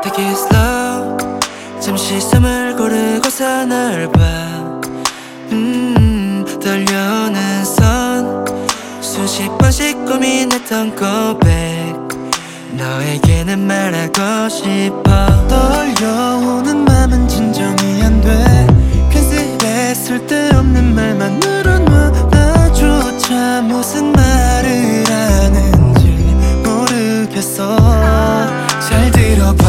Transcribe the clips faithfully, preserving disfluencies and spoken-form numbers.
Take it slow. 잠시 숨을 고르고서 널 봐. 음, 떨려오는 손 수십 번씩 고민했던 고백 너에게는 말하고 싶어. 떨려오는 맘은 진정이 안 돼. 괜스레 쓸데없는 말만으로 나조차 무슨 말을 하는지 모르겠어. 잘 들어봐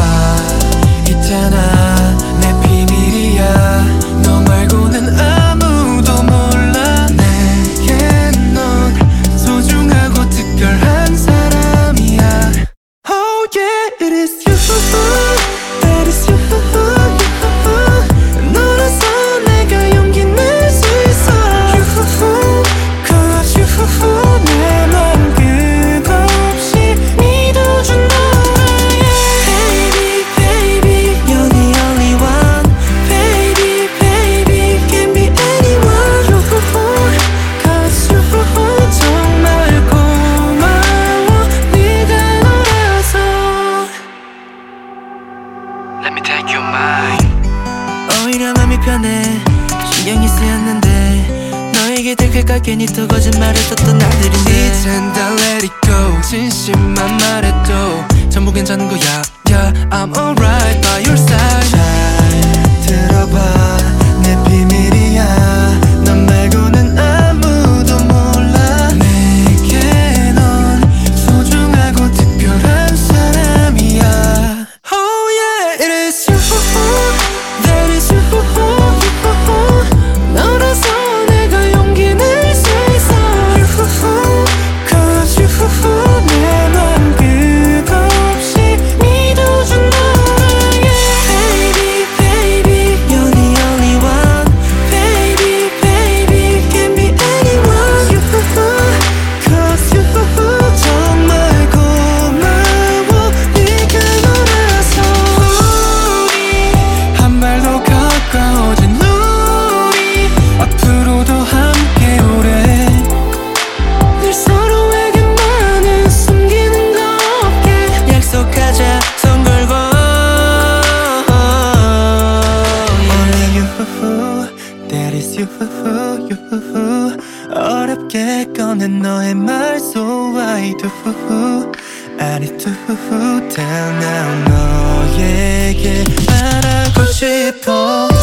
있잖아 내 비밀이야. 너 말고는 아무도 몰라. 내겐 넌 소중하고 특별한 사람이야. Oh yeah, it is you, that is you, you. 너라서 내가 용기 낼 수 있어. You, cause you, 내 맘 끝없이 믿어준 너야. Baby, baby, you're the only one. Baby, baby, can't be anyone. You, cause you, 정말 고마워 네가 너라서. Let me take your mind. 오히려 맘이 편해. 신경이 쓰였는데 너에게 들킬까 괜히 또 거짓말을 썼던 날들인데 이젠 다 let it go. 진심만 말해도 전부 괜찮은 거야. Yeah, I'm alright by your side. 잘 들어봐 내 비밀이야. 넌 말고는 아무도 몰라. 내게 넌 소중하고 특별한 사람이야. Oh yeah, it is you, that is you. 너라서 내가 용기 낼 수 있어. You, cause you, 내 맘 끝없이 믿어준 너야. Baby, baby, you're the only one. Baby, baby, can't be anyone. You, cause you, 정말 고마워 네가 너라서. 우리 한 발 더 가까워진 우리 앞으로도 함께 오래. 늘 서로에게만은 숨기는 거 없게 약속하자 손 걸고. Only you, that is you, you. 어렵게 꺼낸 너의 말 so I do, I need to tell now. 너에게 말하고 싶어.